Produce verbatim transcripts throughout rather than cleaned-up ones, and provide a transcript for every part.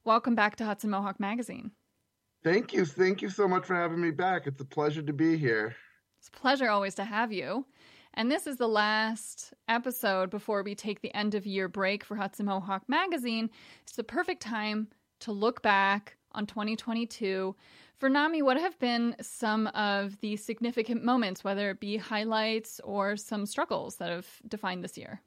Welcome back to Hudson Mohawk Magazine. Thank you. Thank you so much for having me back. It's a pleasure to be here. It's a pleasure always to have you. And this is the last episode before we take the end of year break for Hudson Mohawk Magazine. It's the perfect time to look back on twenty twenty-two. For NAMI, what have been some of the significant moments, whether it be highlights or some struggles that have defined this year?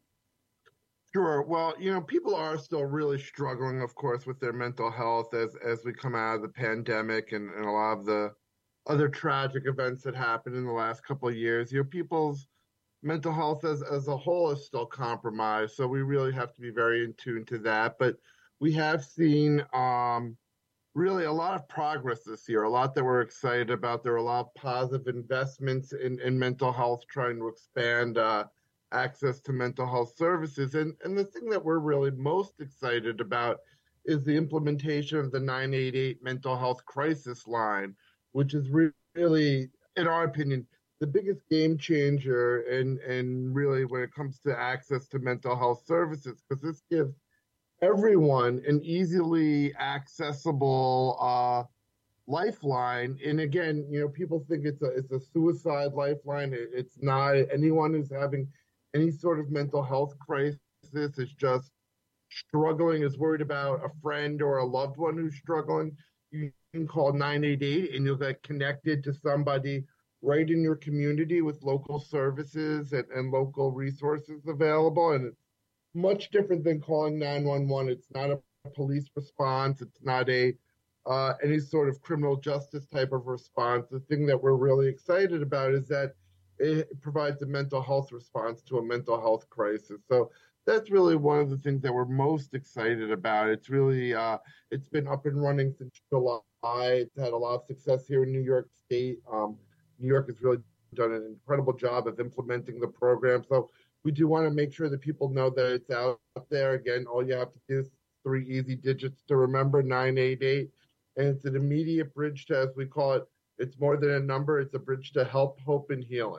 Sure. Well, you know, people are still really struggling, of course, with their mental health as as we come out of the pandemic and, and a lot of the other tragic events that happened in the last couple of years. You know, people's mental health as, as a whole is still compromised. So we really have to be very in tune to that. But we have seen um, really a lot of progress this year, a lot that we're excited about. There are a lot of positive investments in, in mental health, trying to expand uh, access to mental health services. And, and the thing that we're really most excited about is the implementation of the nine eight eight mental health crisis line, which is re- really, in our opinion, the biggest game changer and and really when it comes to access to mental health services, because this gives everyone an easily accessible uh, lifeline. And again, you know, people think it's a it's a suicide lifeline. It, it's not. Anyone who's having any sort of mental health crisis is just struggling, is worried about a friend or a loved one who's struggling. You can call nine eight eight and you'll get connected to somebody right in your community with local services and, and local resources available. And it's much different than calling nine one one. It's not a police response. It's not a uh, any sort of criminal justice type of response. The thing that we're really excited about is that it provides a mental health response to a mental health crisis. So that's really one of the things that we're most excited about. It's really, uh, it's been up and running since July. It's had a lot of success here in New York State. Um, New York has really done an incredible job of implementing the program. So we do want to make sure that people know that it's out there. Again, all you have to do is three easy digits to remember, nine eight eight. And it's an immediate bridge to, as we call it, it's more than a number. It's a bridge to help, hope, and healing.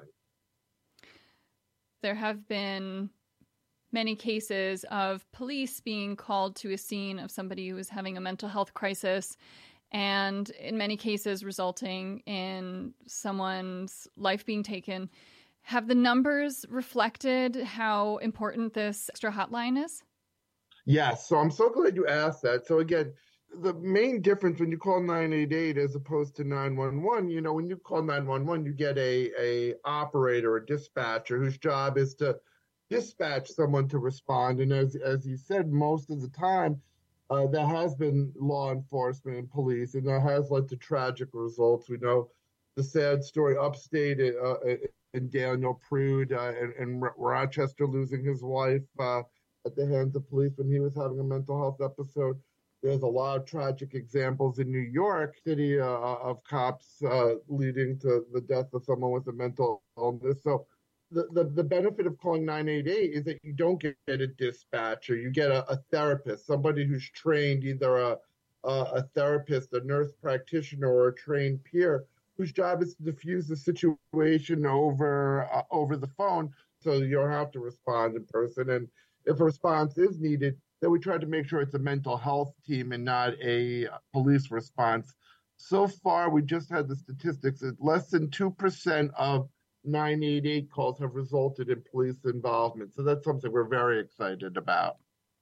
There have been many cases of police being called to a scene of somebody who is having a mental health crisis, and in many cases resulting in someone's life being taken. Have the numbers reflected how important this extra hotline is? Yes. So I'm so glad you asked that. So again, the main difference when you call nine eight eight as opposed to nine one one, you know, when you call nine one one, you get a, a operator, a dispatcher whose job is to dispatch someone to respond. And as, as you said, most of the time, uh, there has been law enforcement and police, and that has led to tragic results. We know the sad story upstate uh, in Daniel Prude uh, in, in Rochester losing his wife uh, at the hands of police when he was having a mental health episode. There's a lot of tragic examples in New York City uh, of cops uh, leading to the death of someone with a mental illness. So the, the, the benefit of calling nine eight eight is that you don't get a dispatcher. You get a, a therapist, somebody who's trained, either a, a, a therapist, a nurse practitioner, or a trained peer, whose job is to diffuse the situation over uh, over the phone so you don't have to respond in person. And if a response is needed, then we try to make sure it's a mental health team and not a police response. So far, we just had the statistics that less than two percent of nine eight eight calls have resulted in police involvement. So that's something we're very excited about.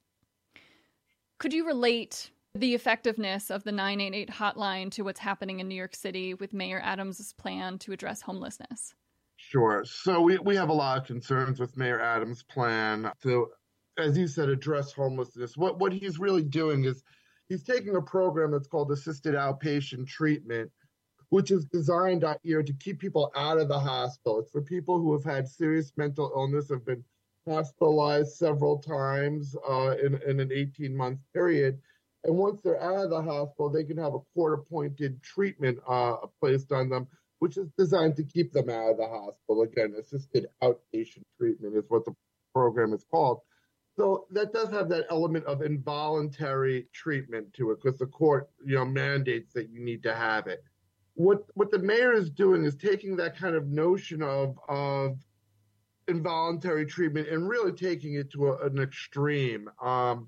Could you relate the effectiveness of the nine eight eight hotline to what's happening in New York City with Mayor Adams' plan to address homelessness? Sure. So we, we have a lot of concerns with Mayor Adams' plan to, as you said, address homelessness. What what he's really doing is he's taking a program that's called assisted outpatient treatment, which is designed uh, you know, to keep people out of the hospital. It's for people who have had serious mental illness, have been hospitalized several times uh, in, in an eighteen-month period. And once they're out of the hospital, they can have a court-appointed treatment uh, placed on them, which is designed to keep them out of the hospital. Again, assisted outpatient treatment is what the program is called. So that does have that element of involuntary treatment to it, because the court, you know, mandates that you need to have it. What what the mayor is doing is taking that kind of notion of of involuntary treatment and really taking it to a, an extreme. Um,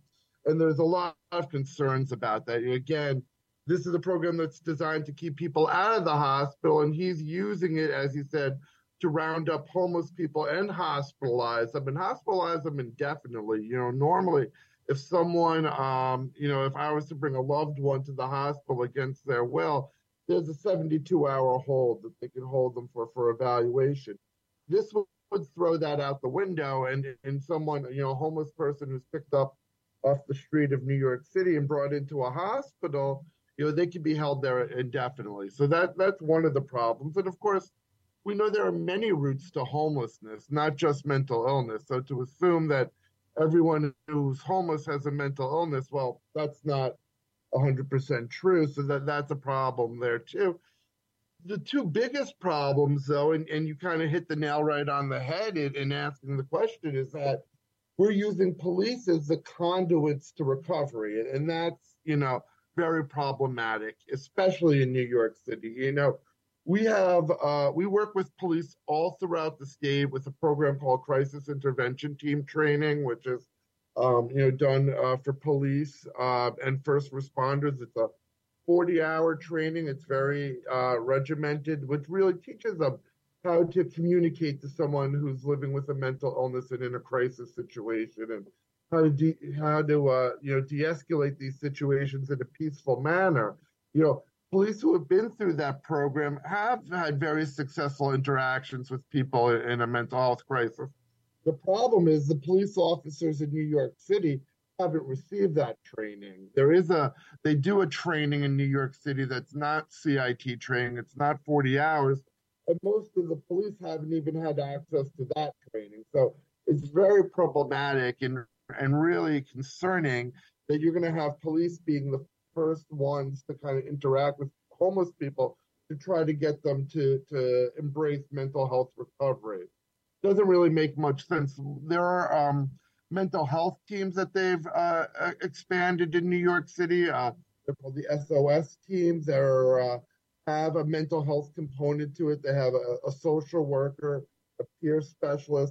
And there's a lot of concerns about that. Again, this is a program that's designed to keep people out of the hospital, and he's using it, as he said, to round up homeless people and hospitalize them and hospitalize them indefinitely. You know, normally if someone, um, you know, if I was to bring a loved one to the hospital against their will, there's a seventy-two hour hold that they can hold them for, for evaluation. This would, would throw that out the window, and, and someone, you know, a homeless person who's picked up off the street of New York City and brought into a hospital, you know, they could be held there indefinitely. So that that's one of the problems. And of course, we know there are many routes to homelessness, not just mental illness. So to assume that everyone who's homeless has a mental illness, well, that's not one hundred percent true. So that, that's a problem there too. The two biggest problems, though, and, and you kind of hit the nail right on the head in, in asking the question, is that we're using police as the conduits to recovery. And, and that's, you know, very problematic, especially in New York City. You know, we have, uh, we work with police all throughout the state with a program called Crisis Intervention Team Training, which is, um, you know, done uh, for police uh, and first responders. It's a forty hour training. It's very uh, regimented, which really teaches them how to communicate to someone who's living with a mental illness and in a crisis situation, and how to de- how to uh, you know de-escalate these situations in a peaceful manner. You know, police who have been through that program have had very successful interactions with people in a mental health crisis. The problem is the police officers in New York City haven't received that training. There is a, they do a training in New York City that's not C I T training. It's not forty hours. And most of the police haven't even had access to that training. So it's very problematic and, and really concerning that you're going to have police being the first ones to kind of interact with homeless people to try to get them to, to embrace mental health recovery. Doesn't really make much sense. There are um, mental health teams that they've uh, expanded in New York City. Uh, they're called the S O S teams. They're uh, have a mental health component to it. They have a, a social worker, a peer specialist.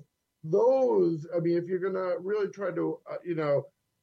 Those, I mean, if you're going to really try to, uh, you know,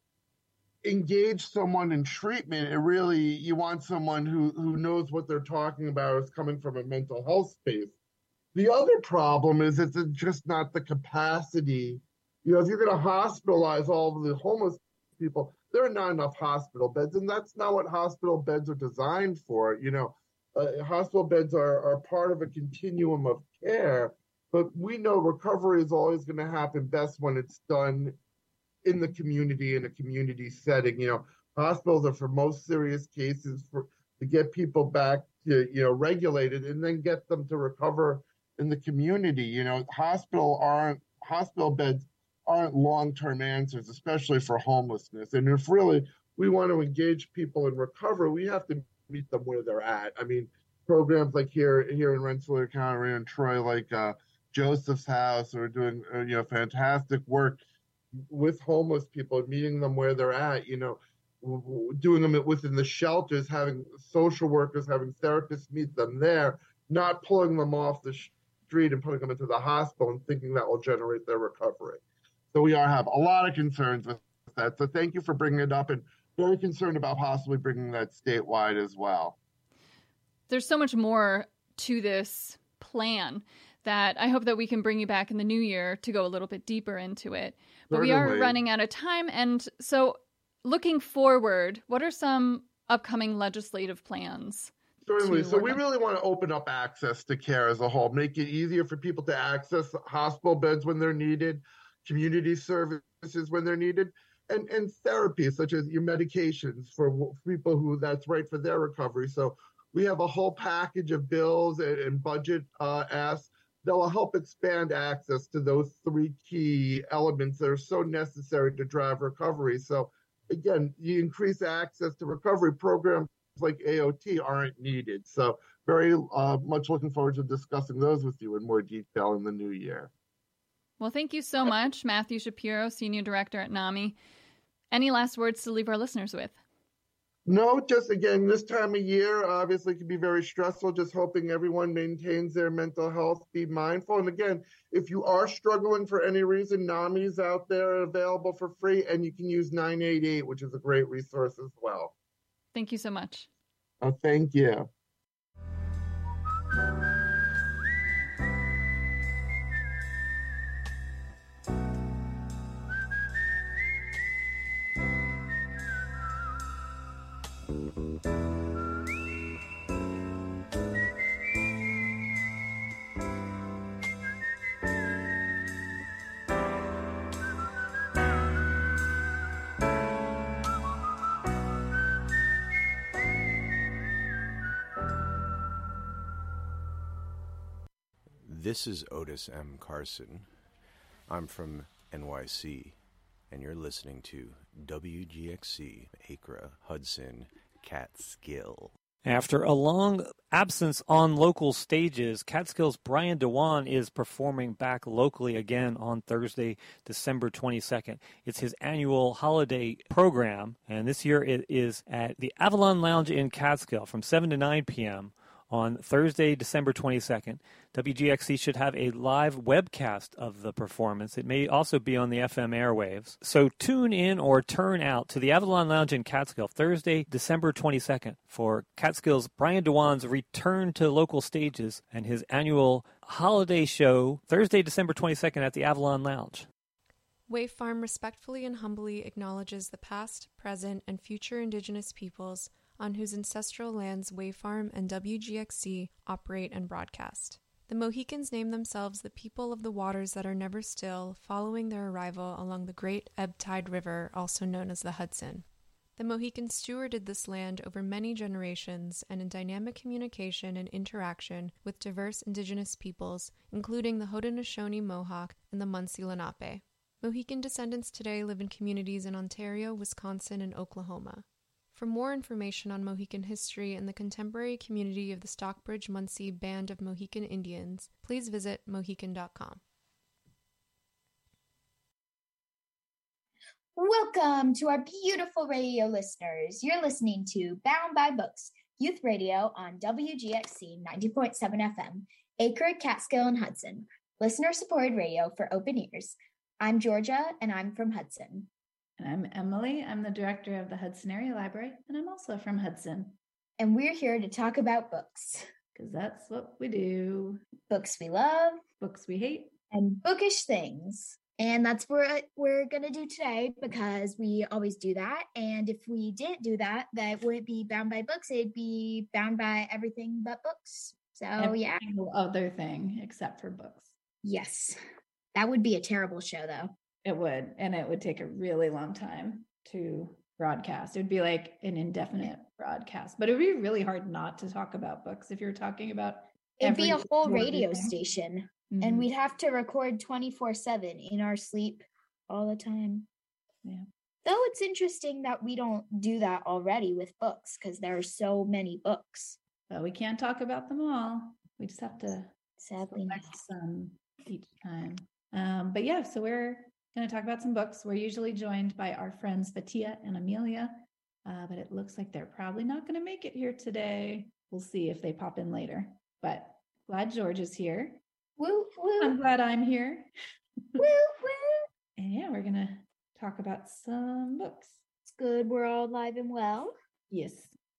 engage someone in treatment, it really, you want someone who, who knows what they're talking about, is coming from a mental health space. The other problem is it's just not the capacity. You know, if you're going to hospitalize all of the homeless people, there are not enough hospital beds, and that's not what hospital beds are designed for. You know, uh, hospital beds are, are part of a continuum of care, but we know recovery is always going to happen best when it's done in the community, in a community setting. You know, hospitals are for most serious cases for to get people back to, you know, regulated and then get them to recover in the community. You know, hospital aren't hospital beds aren't long-term answers, especially for homelessness. And if really we want to engage people in recovery, we have to meet them where they're at. I mean, programs like here here in Rensselaer County and Troy, like uh, Joseph's House, are doing uh, you know fantastic work with homeless people, meeting them where they're at. You know, doing them within the shelters, having social workers, having therapists meet them there, not pulling them off the street and putting them into the hospital and thinking that will generate their recovery. So we are have a lot of concerns with that. So thank you for bringing it up, and very concerned about possibly bringing that statewide as well. There's so much more to this plan that I hope that we can bring you back in the new year to go a little bit deeper into it. But Certainly. We are running out of time. And so looking forward, what are some upcoming legislative plans? Certainly. So we on? really want to open up access to care as a whole, make it easier for people to access hospital beds when they're needed, community services when they're needed, and, and therapy, such as your medications for people who that's right for their recovery. So we have a whole package of bills and, and budget uh, asks that will help expand access to those three key elements that are so necessary to drive recovery. So again, you increase access to recovery, programs like A O T aren't needed. So very uh, much looking forward to discussing those with you in more detail in the new year. Well, thank you so much, Matthew Shapiro, Senior Director at NAMI. Any last words to leave our listeners with? No, just again, this time of year obviously can be very stressful. Just hoping everyone maintains their mental health, be mindful. And again, if you are struggling for any reason, NAMI's out there available for free, and you can use nine eight eight, which is a great resource as well. Thank you so much. Oh, thank you. This is Otis M. Carson. I'm from N Y C, and you're listening to W G X C, Acra, Hudson, Catskill. After a long absence on local stages, Catskill's Brian Dewan is performing back locally again on Thursday, December twenty-second. It's his annual holiday program, and this year it is at the Avalon Lounge in Catskill from seven to nine p.m. on Thursday, December twenty-second. W G X C should have a live webcast of the performance. It may also be on the F M airwaves. So tune in or turn out to the Avalon Lounge in Catskill Thursday, December twenty-second for Catskill's Brian Dewan's return to local stages and his annual holiday show Thursday, December twenty-second at the Avalon Lounge. Wave Farm respectfully and humbly acknowledges the past, present, and future Indigenous peoples on whose ancestral lands Wave Farm and W G X C operate and broadcast. The Mohicans name themselves the people of the waters that are never still, following their arrival along the great ebb tide river, also known as the Hudson. The Mohicans stewarded this land over many generations and in dynamic communication and interaction with diverse Indigenous peoples, including the Haudenosaunee Mohawk and the Munsee Lenape. Mohican descendants today live in communities in Ontario, Wisconsin, and Oklahoma. For more information on Mohican history and the contemporary community of the Stockbridge-Munsee Band of Mohican Indians, please visit mohican dot com. Welcome to our beautiful radio listeners. You're listening to Bound by Books, youth radio on W G X C ninety point seven F M, Acre, Catskill, and Hudson. Listener-supported radio for open ears. I'm Georgia, and I'm from Hudson. And I'm Emily. I'm the director of the Hudson Area Library, and I'm also from Hudson. And we're here to talk about books. Because that's what we do. Books we love. Books we hate. And bookish things. And that's what we're going to do today, because we always do that. And if we didn't do that, that wouldn't be Bound by Books. It'd be bound by everything but books. So, Every yeah. single other thing except for books. Yes. That would be a terrible show, though. It would, and it would take a really long time to broadcast. It would be like an indefinite broadcast, but it would be really hard not to talk about books if you're talking about It'd be a whole every radio thing. station, Mhm. and we'd have to record twenty-four seven in our sleep all the time. Yeah. Though it's interesting that we don't do that already with books, because there are so many books. But we can't talk about them all. We just have to Sadly, select some each time. Um, but yeah, so we're going to talk about some books. We're usually joined by our friends Fatia and Amelia, uh, but it looks like they're probably not going to make it here today. We'll see if they pop in later. But glad George is here. woo woo I'm glad I'm here. woo woo. And yeah, we're going to talk about some books. It's good we're all alive and well. Yes.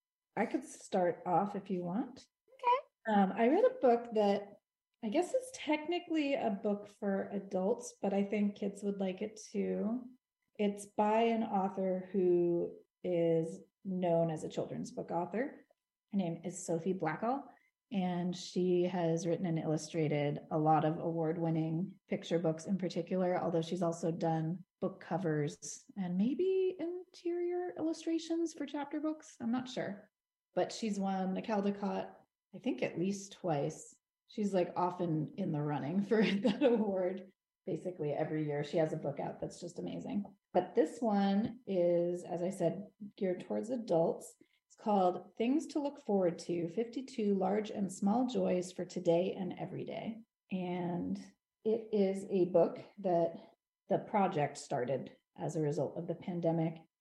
I could start off if you want. Okay. Um, I read a book that I guess it's technically a book for adults, but I think kids would like it too. It's by an author who is known as a children's book author. Her name is Sophie Blackall, and she has written and illustrated a lot of award-winning picture books in particular, although she's also done book covers and maybe interior illustrations for chapter books. I'm not sure, but she's won the Caldecott, I think at least twice. She's like often in the running for that award. Basically every year she has a book out that's just amazing. But this one is, as I said, geared towards adults. It's called Things to Look Forward to, fifty-two Large and Small Joys for Today and Every Day. And it is a book that the project started as a result of the pandemic.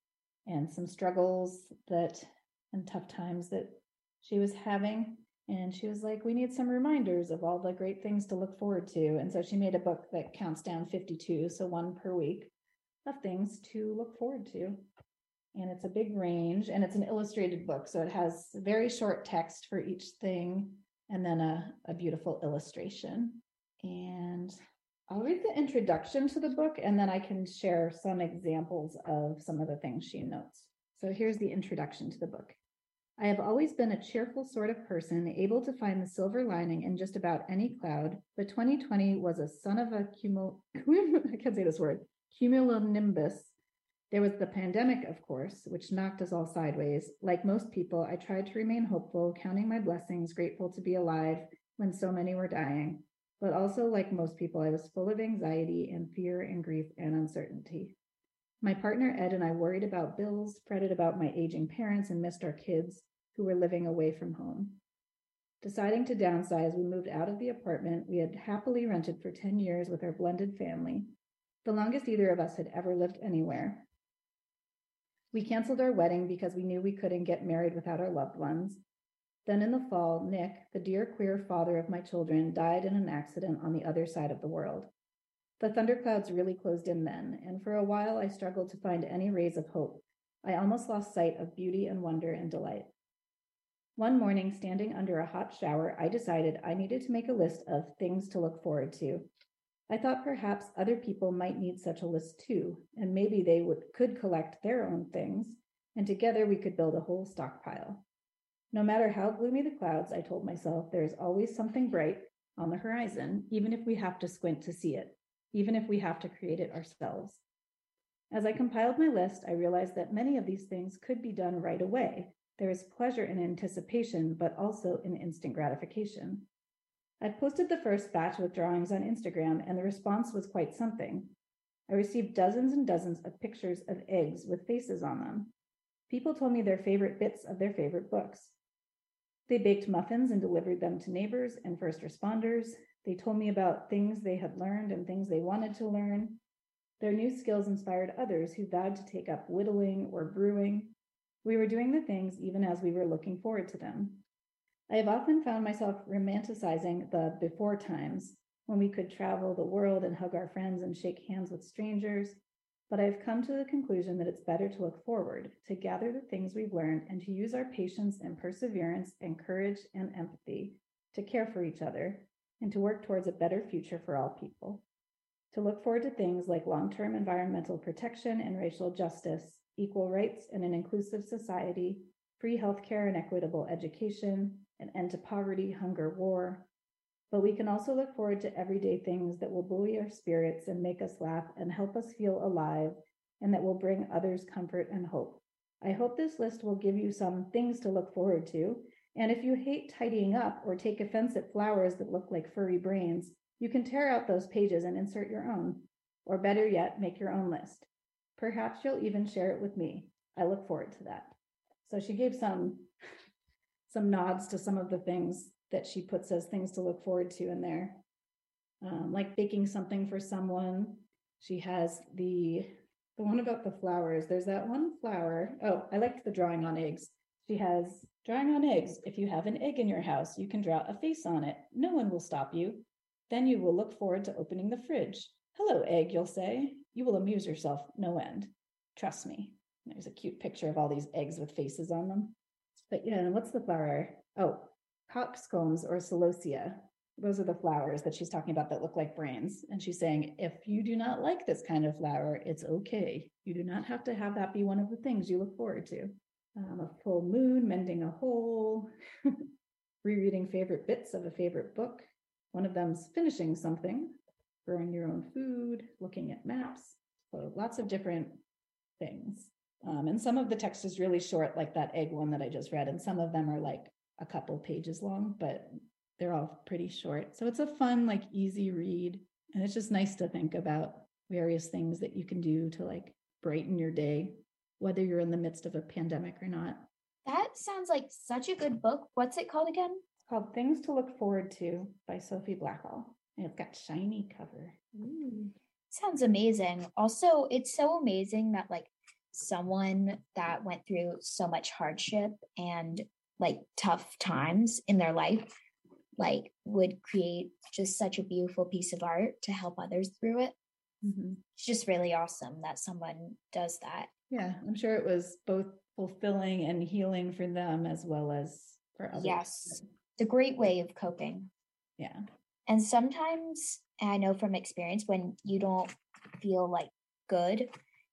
and some struggles that and tough times that she was having. And she was like, we need some reminders of all the great things to look forward to. And so she made a book that counts down fifty-two, so one per week, of things to look forward to. And it's a big range, and it's an illustrated book. So it has very short text for each thing, and then a, a beautiful illustration. And I'll read the introduction to the book, and then I can share some examples of some of the things she notes. So here's the introduction to the book. I have always been a cheerful sort of person, able to find the silver lining in just about any cloud, but twenty twenty was a son of a cumul, I can't say this word, cumulonimbus. There was the pandemic, of course, which knocked us all sideways. Like most people, I tried to remain hopeful, counting my blessings, grateful to be alive when so many were dying. But also, like most people, I was full of anxiety and fear and grief and uncertainty. My partner, Ed, and I worried about bills, fretted about my aging parents, and missed our kids who were living away from home. Deciding to downsize, we moved out of the apartment we had happily rented for ten years with our blended family, the longest either of us had ever lived anywhere. We canceled our wedding because we knew we couldn't get married without our loved ones. Then in the fall, Nick, the dear queer father of my children, died in an accident on the other side of the world. The thunderclouds really closed in then, and for a while I struggled to find any rays of hope. I almost lost sight of beauty and wonder and delight. One morning, standing under a hot shower, I decided I needed to make a list of things to look forward to. I thought perhaps other people might need such a list too, and maybe they would, could collect their own things, and together we could build a whole stockpile. No matter how gloomy the clouds, I told myself, there is always something bright on the horizon, even if we have to squint to see it, even if we have to create it ourselves. As I compiled my list, I realized that many of these things could be done right away. There is pleasure in anticipation, but also in instant gratification. I posted the first batch with drawings on Instagram, and the response was quite something. I received dozens and dozens of pictures of eggs with faces on them. People told me their favorite bits of their favorite books. They baked muffins and delivered them to neighbors and first responders. They told me about things they had learned and things they wanted to learn. Their new skills inspired others who vowed to take up whittling or brewing. We were doing the things even as we were looking forward to them. I have often found myself romanticizing the before times when we could travel the world and hug our friends and shake hands with strangers, but I've come to the conclusion that it's better to look forward, to gather the things we've learned, and to use our patience and perseverance and courage and empathy to care for each other and to work towards a better future for all people. To look forward to things like long-term environmental protection and racial justice, equal rights and an inclusive society, free healthcare and equitable education, an end to poverty, hunger, war. But we can also look forward to everyday things that will buoy our spirits and make us laugh and help us feel alive, and that will bring others comfort and hope. I hope this list will give you some things to look forward to. And if you hate tidying up or take offense at flowers that look like furry brains, you can tear out those pages and insert your own, or better yet, make your own list. Perhaps you'll even share it with me. I look forward to that. So she gave some, some nods to some of the things that she puts as things to look forward to in there. Um, like baking something for someone. She has the, the one about the flowers. There's that one flower. Oh, I liked the drawing on eggs. She has drawing on eggs. If you have an egg in your house, you can draw a face on it. No one will stop you. Then you will look forward to opening the fridge. Hello, egg, you'll say. You will amuse yourself no end. Trust me. There's a cute picture of all these eggs with faces on them. But yeah, and what's the flower? Oh, coxcombs or celosia. Those are the flowers that she's talking about that look like brains. And she's saying, if you do not like this kind of flower, it's okay. You do not have to have that be one of the things you look forward to. Um, a full moon, mending a hole, rereading favorite bits of a favorite book. One of them's finishing something, growing your own food, looking at maps. So lots of different things. Um, and some of the text is really short, like that egg one that I just read. And some of them are like a couple pages long, but they're all pretty short. So it's a fun, like easy read. And it's just nice to think about various things that you can do to like brighten your day, whether you're in the midst of a pandemic or not. That sounds like such a good book. What's it called again? It's called Things to Look Forward to by Sophie Blackall. And it's got shiny cover. Ooh, sounds amazing. Also, it's so amazing that like someone that went through so much hardship and like tough times in their life, like would create just such a beautiful piece of art to help others through it. Mm-hmm. It's just really awesome that someone does that. Yeah, I'm sure it was both fulfilling and healing for them as well as for others. Yes, it's a great way of coping. Yeah. And sometimes, and I know from experience, when you don't feel like good,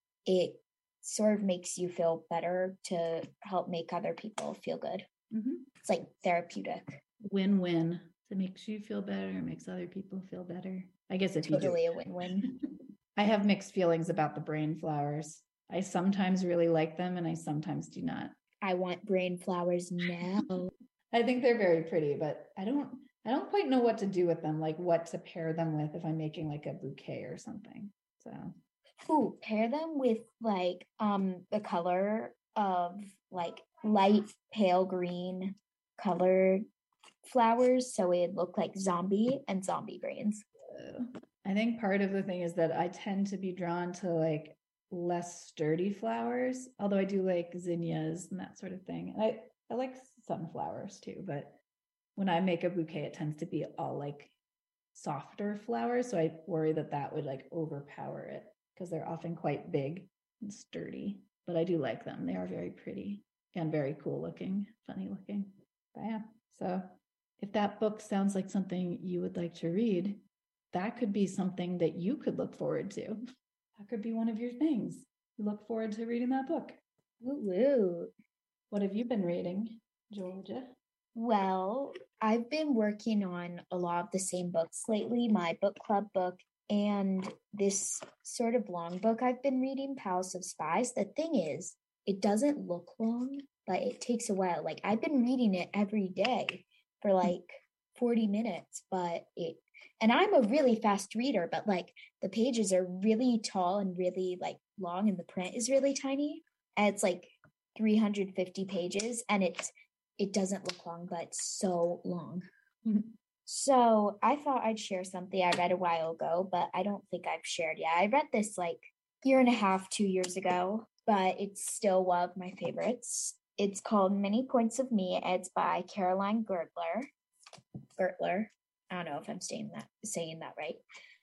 it sort of makes you feel better to help make other people feel good. Mm-hmm. It's like therapeutic. Win-win. It makes you feel better, it makes other people feel better. I guess if Totally you a win-win. I have mixed feelings about the brain flowers. I sometimes really like them and I sometimes do not. I want brain flowers now. I think they're very pretty, but I don't I don't quite know what to do with them, like what to pair them with if I'm making like a bouquet or something. So Ooh, pair them with like um the color of like light pale green colored flowers, so it'd look like zombie and zombie brains. uh, I think part of the thing is that I tend to be drawn to like less sturdy flowers, although I do like zinnias and that sort of thing. I, I like sunflowers too, but when I make a bouquet, it tends to be all like softer flowers. So I worry that that would like overpower it because they're often quite big and sturdy, but I do like them. They are very pretty and very cool looking, funny looking. But yeah, so if that book sounds like something you would like to read, that could be something that you could look forward to. That could be one of your things. You look forward to reading that book. Woo woo. What have you been reading, Georgia? Well, I've been working on a lot of the same books lately, my book club book and this sort of long book I've been reading, Palace of Spies. The thing is, it doesn't look long, but it takes a while. Like I've been reading it every day for like forty minutes, but it, and I'm a really fast reader, but like the pages are really tall and really like long and the print is really tiny. And it's like three hundred fifty pages and it's, it doesn't look long, but it's so long. So I thought I'd share something I read a while ago, but I don't think I've shared yet. I read this like year and a half, two years ago, but it's still one of my favorites. It's called Many Points of Me. It's by Caroline Gertler. Gertler. I don't know if I'm saying that saying that right.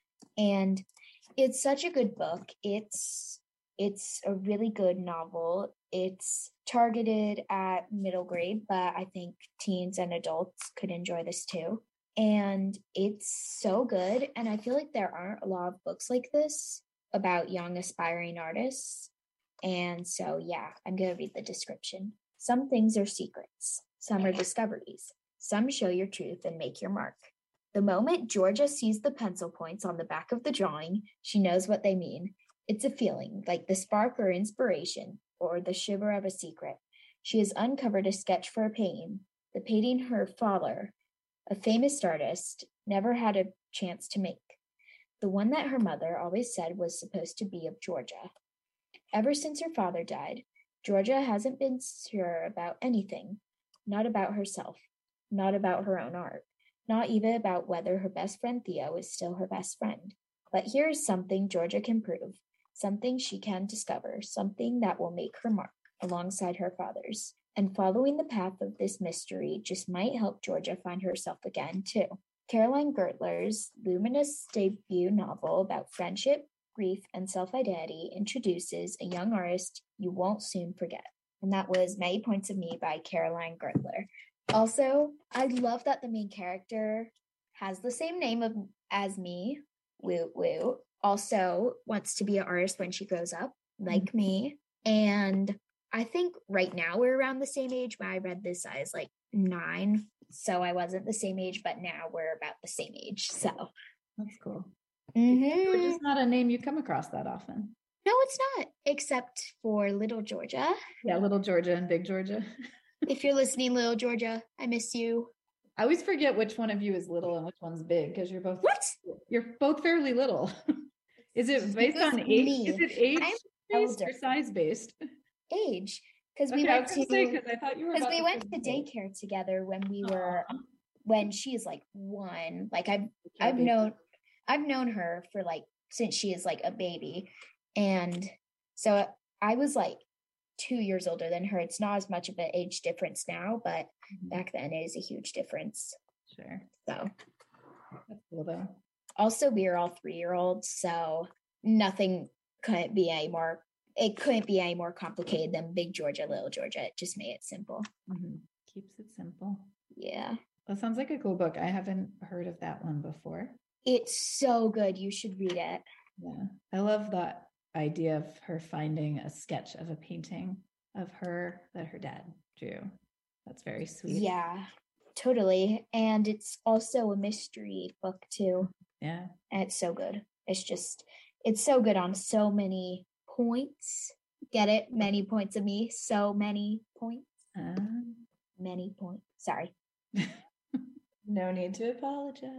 And it's such a good book. It's it's a really good novel. It's targeted at middle grade, but I think teens and adults could enjoy this too. And it's so good. And I feel like there aren't a lot of books like this about young aspiring artists. And so, yeah, I'm going to read the description. Some things are secrets. Some are discoveries. Some show your truth and make your mark. The moment Georgia sees the pencil points on the back of the drawing, she knows what they mean. It's a feeling, like the spark or inspiration, or the shiver of a secret. She has uncovered a sketch for a painting, the painting her father, a famous artist, never had a chance to make. The one that her mother always said was supposed to be of Georgia. Ever since her father died, Georgia hasn't been sure about anything, not about herself, not about her own art, not even about whether her best friend Theo is still her best friend. But here is something Georgia can prove, something she can discover, something that will make her mark alongside her father's. And following the path of this mystery just might help Georgia find herself again, too. Caroline Gertler's luminous debut novel about friendship, grief, and self-identity introduces a young artist you won't soon forget. And that was Many Points of Me by Caroline Gertler. Also, I love that the main character has the same name of as me, Woo Woo, also wants to be an artist when she grows up, like mm-hmm. me. And I think right now we're around the same age. When I read this, I was like nine. So I wasn't the same age, but now we're about the same age. So that's cool. Mm-hmm. It's just not a name you come across that often. No, it's not, except for Little Georgia. Yeah, Little Georgia and Big Georgia. If you're listening, Little Georgia, I miss you. I always forget which one of you is little and which one's big because you're both what? You're both fairly little. Is it based it's on age? Me. Is it age based or size based? Age, because okay, we went to because we went to daycare together when we were Aww. when she's like one. Like I've I've baby. known I've known her for like since she is like a baby, and so I was like two years older than her. It's not as much of an age difference now, but Mhm. back then it is a huge difference. Sure. So That's cool though. also we are all three-year-olds, so nothing couldn't be any more it couldn't be any more complicated than Big Georgia, Little Georgia. It just made it simple. Mm-hmm. Keeps it simple. Yeah. That sounds like a cool book. I haven't heard of that one before. It's so good. You should read it. Yeah. I love that idea of her finding a sketch of a painting of her that her dad drew. That's very sweet. Yeah, totally. And it's also a mystery book too. Yeah. And it's so good. It's just, it's so good on so many points. Get it? Many points of me. So many points. Um, Many points. Sorry. no need to apologize.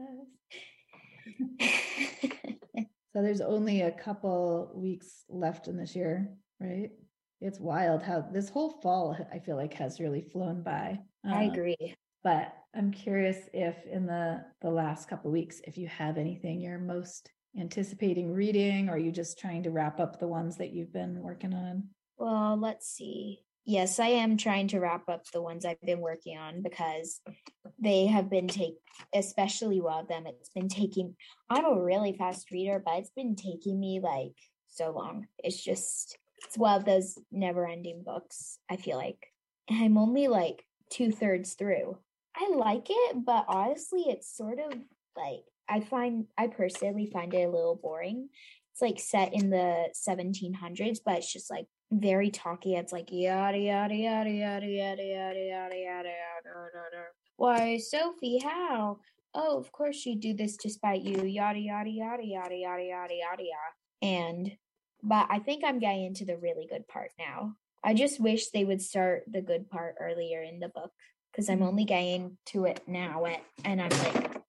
So there's only a couple weeks left in this year, right? It's wild how this whole fall, I feel like, has really flown by. I Um, agree. But I'm curious if in the, the last couple of weeks, if you have anything you're most anticipating reading, or are you just trying to wrap up the ones that you've been working on? Well, let's see. Yes, I am trying to wrap up the ones I've been working on because they have been take, especially one of them. It's been taking. I'm a really fast reader, but it's been taking me like so long. It's just it's one of those never-ending books. I feel like I'm only like two thirds through. I like it, but honestly, it's sort of like I find I personally find it a little boring. It's like set in the seventeen hundreds, but it's just like very talky. It's like yada yada yada yada yada yada yada yada yada. Why, Sophie, how? Oh, of course she'd do this to spite you. Yada yada yada yada yada yada yada yada. And but I think I'm getting into the really good part now. I just wish they would start the good part earlier in the book because I'm only getting to it now at, and I'm like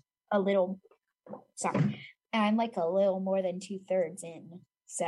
a little sorry. And I'm like a little more than two thirds in.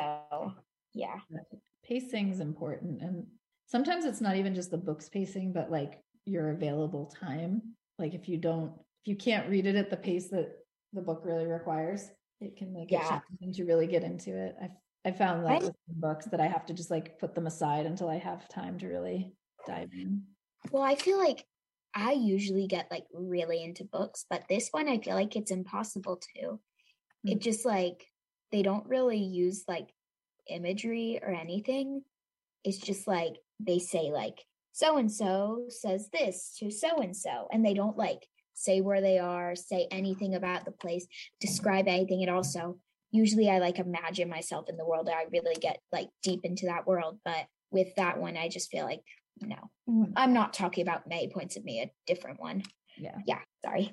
So yeah. Pacing is important. And sometimes it's not even just the book's pacing, but like your available time. Like if you don't, if you can't read it at the pace that the book really requires, it can make Yeah. it challenging to really get into it. I I found that I- with some books that I have to just like put them aside until I have time to really dive in. Well, I feel like I usually get like really into books, but this one I feel like it's impossible to. It Mm. just like they don't really use like imagery or anything. It's just like they say like so and so says this to so and so, and they don't like say where they are, say anything about the place, describe anything at all. So usually I like imagine myself in the world and I really get like deep into that world. But with that one, I just feel like no, I'm not talking about many points of me, a different one. Yeah. Yeah, sorry.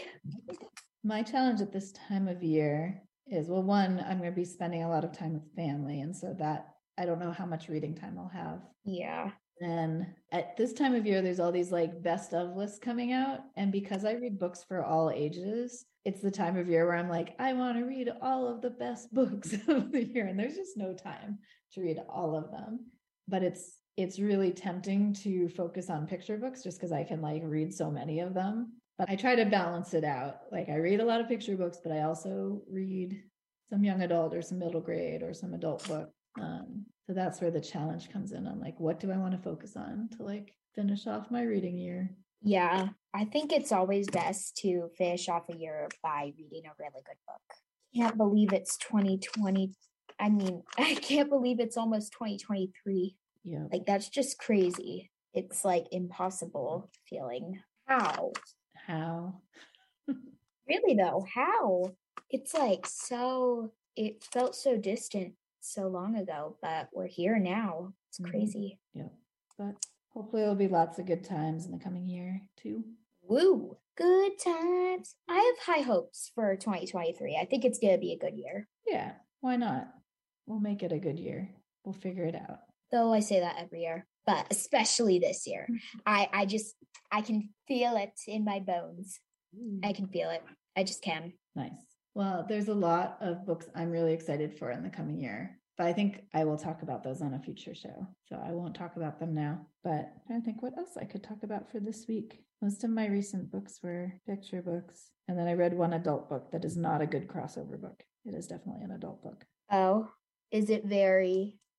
My challenge at this time of year is, well, one, I'm going to be spending a lot of time with family. And so that, I don't know how much reading time I'll have. Yeah. And at this time of year, there's all these like best of lists coming out. And because I read books for all ages, it's the time of year where I'm like, I want to read all of the best books of the year. And there's just no time to read all of them. But it's it's really tempting to focus on picture books just because I can like read so many of them. But I try to balance it out. Like I read a lot of picture books, but I also read some young adult or some middle grade or some adult book. Um, so that's where the challenge comes in. I'm like, what do I want to focus on to like finish off my reading year? Yeah, I think it's always best to finish off a year by reading a really good book. Can't believe it's twenty twenty. I mean, I can't believe it's almost twenty twenty-three. Yeah. Like, that's just crazy. It's like impossible feeling. How? How? Really, though, how? It's like so, it felt so distant so long ago, but we're here now. It's Mhm. crazy. Yeah. But hopefully there'll be lots of good times in the coming year too. Woo! Good times. I have high hopes for twenty twenty-three. I think it's going to be a good year. Yeah. Why not? We'll make it a good year. We'll figure it out. Though I say that every year, but especially this year. I, I just, I can feel it in my bones. I can feel it. I just can. Nice. Well, there's a lot of books I'm really excited for in the coming year, but I think I will talk about those on a future show. So I won't talk about them now, but I think what else I could talk about for this week. Most of my recent books were picture books. And then I read one adult book that is not a good crossover book. It is definitely an adult book. Oh, is it very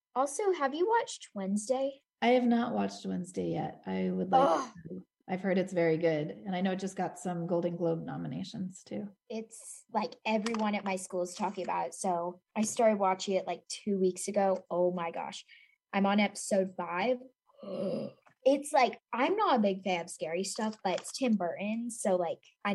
Also, have you watched Wednesday? I have not watched Wednesday yet. I would like Ugh. to. I've heard it's very good. And I know it just got some Golden Globe nominations too. It's like everyone at my school is talking about it. So I started watching it like two weeks ago. Oh my gosh. I'm on episode five. It's like, I'm not a big fan of scary stuff, but it's Tim Burton. So like, I